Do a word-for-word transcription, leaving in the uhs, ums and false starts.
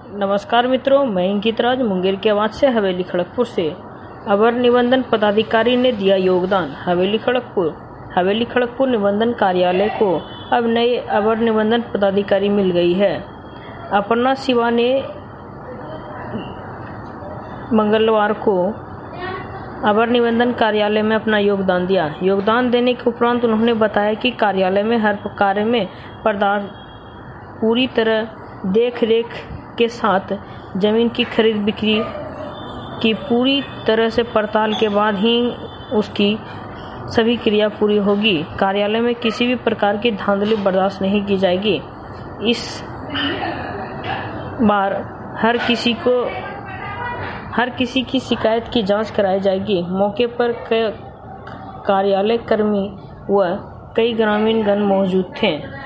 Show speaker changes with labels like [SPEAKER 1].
[SPEAKER 1] नमस्कार मित्रों, मैं अंकित राज मुंगेर के आवाज से हवेली खड़गपुर से। अवर निबंधन पदाधिकारी ने दिया योगदान। हवेली खड़गपुर हवेली खड़गपुर निबंधन कार्यालय को अब नए अवर निबंधन पदाधिकारी मिल गई है। अपर्णा शिवा ने मंगलवार को अवर निबंधन कार्यालय में अपना योगदान दिया। योगदान देने के उपरांत उन्होंने बताया कि कार्यालय में हर कार्य में पदार्थ पूरी तरह देख रेख के साथ जमीन की खरीद बिक्री की पूरी तरह से पड़ताल के बाद ही उसकी सभी क्रिया पूरी होगी। कार्यालय में किसी भी प्रकार की धांधली बर्दाश्त नहीं की जाएगी। इस बार हर किसी को हर किसी की शिकायत की जांच कराई जाएगी। मौके पर कार्यालय कर्मी व कई ग्रामीण गण मौजूद थे।